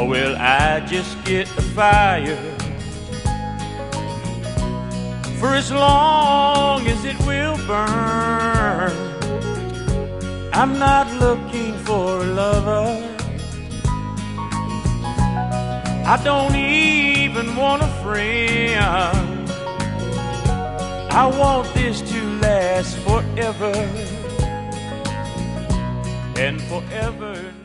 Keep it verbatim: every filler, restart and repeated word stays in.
or will I just get the fire? For as long as it will burn, I'm not looking for a lover. I don't even want a friend. I want this to last forever and forever.